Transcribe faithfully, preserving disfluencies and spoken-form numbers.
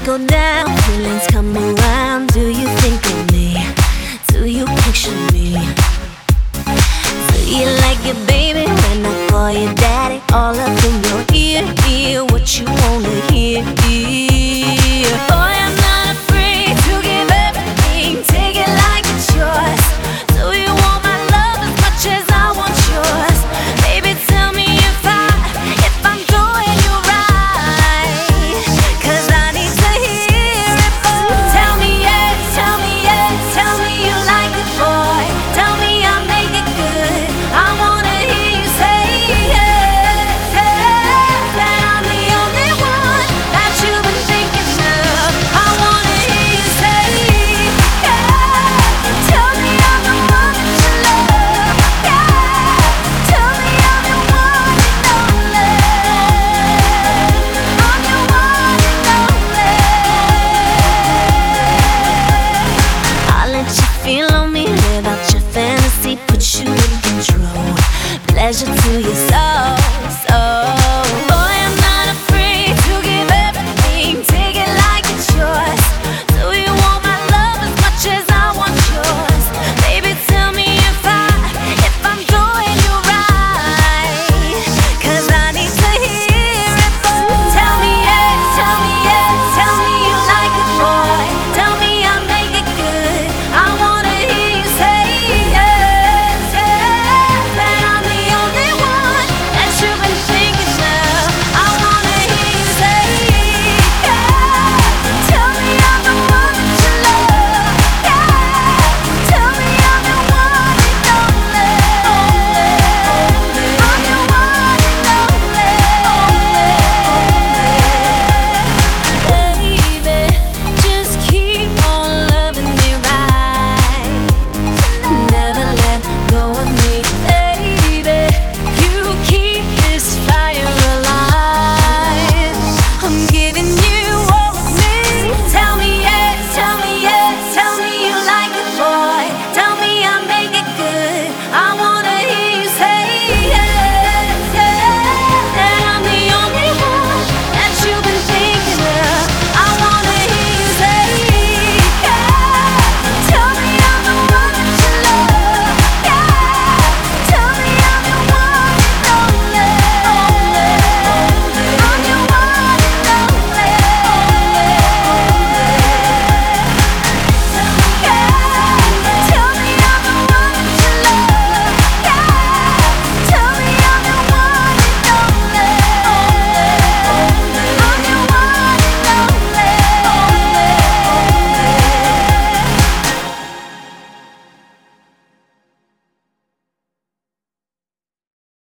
go down, feelings come around. Do you think of me? Do you picture me? Do you like it, baby, when I call you daddy? All up in your ear, hear what you wanna hear. Boy, I'm not afraid to give everything, take it like it's yours. Do you want my love as much as I want yours? Baby, tell me if I, if I'm doing you right, 'cause I need to hear it, boy. Tell me yes, tell me yes, tell me you like it, boy. Tell me I'll make it good. I wanna hear you say yes, yes, that I'm the only one that you've been thinking of. I wanna hear you say yeah. Tell me I'm the one that you love, yeah. Tell me I'm the one and only. I'm the one and only. I'll let you feel on me without your fantasy, put you in control. Pleasure to your soul, soul.